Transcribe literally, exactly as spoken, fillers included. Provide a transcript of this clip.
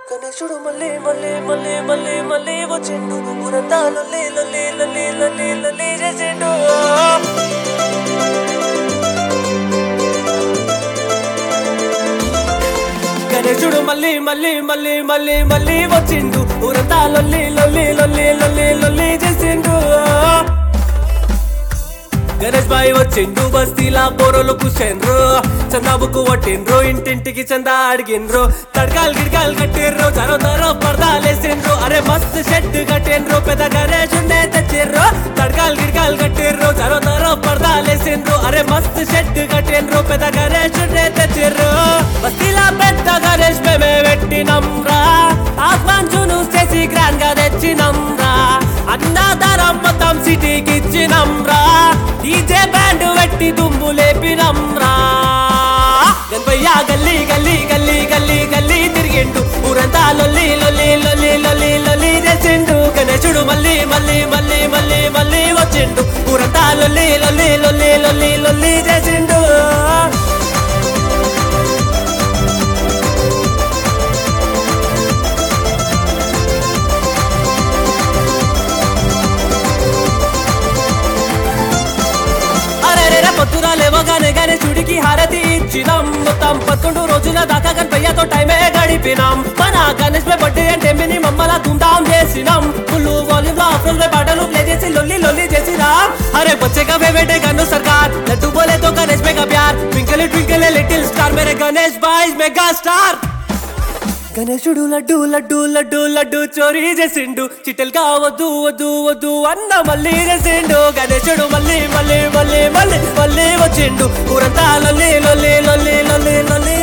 గణేశుడు మళ్ళీ మళ్ళీ మళ్ళీ మళ్ళీ మళ్ళీ వచ్చిండు ఊరంతా లొల్లి లొల్లి లొల్లి లొల్లి లొల్లి చేసిండు గణేశుడు మళ్ళీ మళ్ళీ మళ్ళీ మళ్ళీ మళ్ళీ వచ్చిండు ఊరంతా లొల్లి లొల్లి లొల్లి లొల్లి లొల్లి చేసిండు గణేష్ బాయ్ వచ్చిండు బస్తీలా పోరోలు కూర్చోండ్రు చందాబుకు కొట్టిండ్రు ఇంటింటికి చందా అడిగిండ్రు తడకాలు గిడకాలు కట్టిర్రు తరో తరో పర్దాలేసిండ్రు అరే మస్త్ షెడ్ కట్టిండ్రు పెద్ద గణేష్ ఉండే తెచ్చిర్రు తడకాలు గిడకాలు కట్టిర్రు తరో తరో పర్దాలేసిండ్రు అరే మస్త్ షెడ్ కట్టిండ్రు పెద్ద గణేష్ ఉండే తెచ్చిర్రు బస్తీలా పెద్ద గణేష్ మేమే పెట్టినం రా ఆస్మాన్ జును చేసి గ్రాండ్ గా తెచ్చినం రా అన్నదారం మొత్తం సిటీకి ఇచ్చినం రా డీజే బ్యాండ్ పెట్టి దుమ్ము లేపినం రా గణపయ్య గల్లీ గల్లీ గల్లీ గల్లీ గల్లీ తిరిగిండు ఊరంతా లొల్లి లొల్లి లొల్లి లొల్లి లొల్లి చేసిండు గణేశుడు మళ్ళీ మళ్ళీ మళ్ళీ మళ్ళీ మళ్ళీ వచ్చిండు ఊరంతా లొల్లి లొల్లి లొల్లి లొల్లి లొల్లి చేసిండు పొద్దున లేవగానే గణేశుడికి హారతి ఇచ్చినాం మొత్తం పదకొండు రోజుల దాకా గణపయ్యతో టైమే గడిపినాం మన గణేష్ బర్త్డే అంటే మినిమం మళ్ళా ధూమ్ధాం చేసినాం ఫుల్ వాల్యూమ్ లో అఫ్రోల్ పాటలు ప్లే చేసి లొల్లి లొల్లి చేసినాం అరే బచ్చేగా బేబేటే గన్ను సర్కార్ లడ్డు బోలే తో గణేష్ మెగా ప్యార్ ట్వింకిల్ ట్వింకిల్ లిటిల్ స్టార్ మేరే గణేష్ బాయ్ మెగా స్టార్ గణేశుడు లడ్డు లడ్డు లడ్డు లడ్డు చోరీ చేసిండు చిట్టెలు కావద్దు వద్దు వద్దు అన్న మళ్ళీ చేసిండు గణేశుడు మళ్ళీ మళ్ళీ మళ్ళీ మళ్ళీ మళ్ళీ వచ్చిండు ఊరంతా లొల్లి లొల్లి లొల్లి లొల్లి లొల్లి